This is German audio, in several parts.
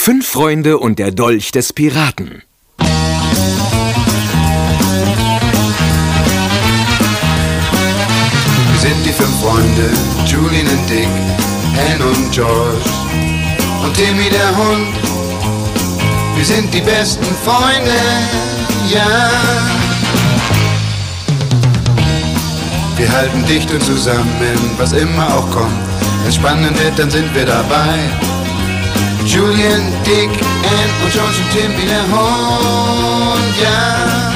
5 Freunde und der Dolch des Piraten. Wir sind die 5 Freunde, Julian und Dick, Anne und George und Timmy der Hund. Wir sind die besten Freunde, ja. Wir halten dicht und zusammen, was immer auch kommt. Wenn es spannend wird, dann sind wir dabei. Julian, Dick, Anne und George und Timmy der Hund, ja.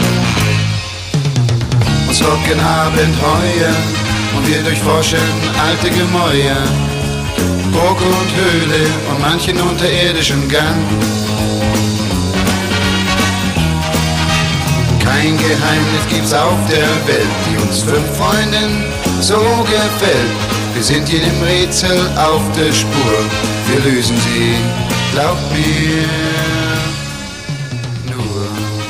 Uns locken Abenteuer und wir durchforschen alte Gemäuer, Burg und Höhle und manchen unterirdischen Gang. Kein Geheimnis gibt's auf der Welt, die uns 5 Freunden so gefällt. Wir sind jedem Rätsel auf der Spur, wir lösen sie, glaub mir, nur.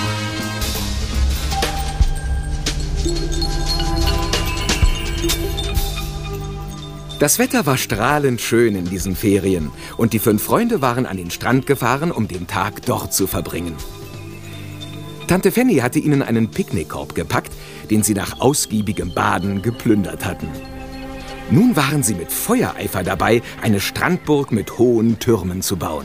Das Wetter war strahlend schön in diesen Ferien und die 5 Freunde waren an den Strand gefahren, um den Tag dort zu verbringen. Tante Fanny hatte ihnen einen Picknickkorb gepackt, den sie nach ausgiebigem Baden geplündert hatten. Nun waren sie mit Feuereifer dabei, eine Strandburg mit hohen Türmen zu bauen.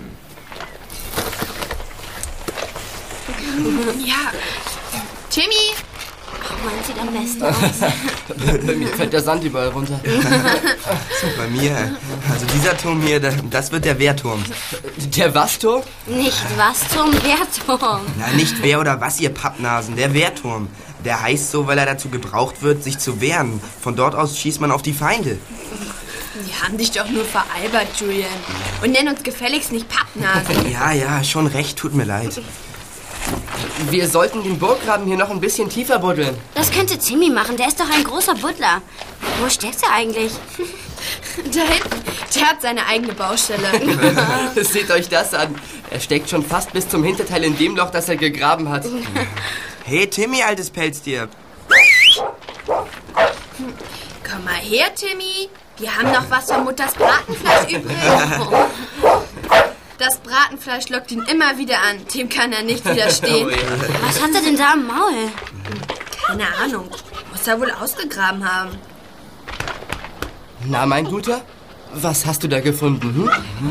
Ja, Timmy! Meinen Sie am besten aus? Mir fällt der Sand überall runter. So, bei mir. Also dieser Turm hier, das wird der Wehrturm. Der was, Turm? Nicht was zum Wehrturm. Na, nicht wer oder was, ihr Pappnasen. Der Wehrturm. Der heißt so, weil er dazu gebraucht wird, sich zu wehren. Von dort aus schießt man auf die Feinde. Die haben dich doch nur veralbert, Julian. Und nenn uns gefälligst nicht Pappnasen. Ja, schon recht, tut mir leid. Wir sollten den Burggraben hier noch ein bisschen tiefer buddeln. Das könnte Timmy machen, der ist doch ein großer Buddler. Wo steckt er eigentlich? Da hinten, der hat seine eigene Baustelle. Seht euch das an. Er steckt schon fast bis zum Hinterteil in dem Loch, das er gegraben hat. Hey, Timmy, altes Pelztier. Komm mal her, Timmy. Wir haben noch was von Mutters Bratenfleisch übrig. Das Bratenfleisch lockt ihn immer wieder an. Dem kann er nicht widerstehen. Oh, ja. Was hat er denn da im Maul? Keine Ahnung. Muss er wohl ausgegraben haben. Na, mein Guter, was hast du da gefunden?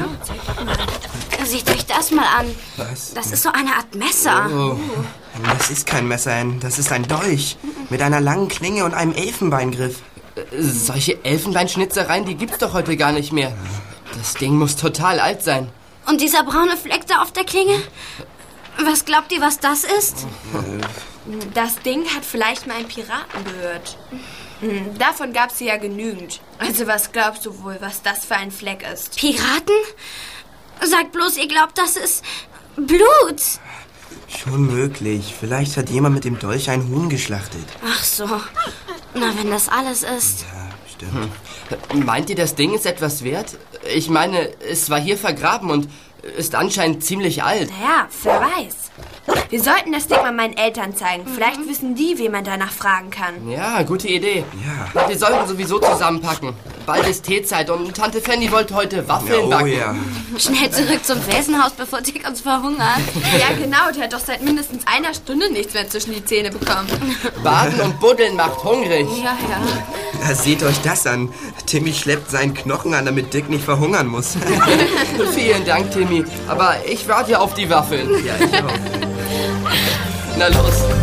Seht euch das mal an. Was? Das ist so eine Art Messer. Oh. Das ist kein Messer, das ist ein Dolch. Mit einer langen Klinge und einem Elfenbeingriff. Solche Elfenbeinschnitzereien, die gibt's doch heute gar nicht mehr. Das Ding muss total alt sein. Und dieser braune Fleck da auf der Klinge? Was glaubt ihr, was das ist? Das Ding hat vielleicht mal einen Piraten gehört. Davon gab's ja genügend. Also was glaubst du wohl, was das für ein Fleck ist? Piraten? Sagt bloß, ihr glaubt, das ist Blut. Schon möglich. Vielleicht hat jemand mit dem Dolch einen Huhn geschlachtet. Ach so. Na, wenn das alles ist. Ja, stimmt. Meint ihr, das Ding ist etwas wert? Ich meine, es war hier vergraben und ist anscheinend ziemlich alt. Naja, wer weiß. Wir sollten das Ding mal meinen Eltern zeigen. Vielleicht wissen die, wen man danach fragen kann. Ja, gute Idee. Ja. Wir sollten sowieso zusammenpacken. Bald ist Teezeit und Tante Fanny wollte heute Waffeln backen. Ja. Schnell zurück zum Felsenhaus, bevor Dick uns verhungert. Ja, genau. Der hat doch seit mindestens einer Stunde nichts mehr zwischen die Zähne bekommen. Baden und Buddeln macht hungrig. Ja. Na, seht euch das an. Timmy schleppt seinen Knochen an, damit Dick nicht verhungern muss. Vielen Dank, Timmy. Aber ich warte ja auf die Waffeln. Ja, ich auch. Na los.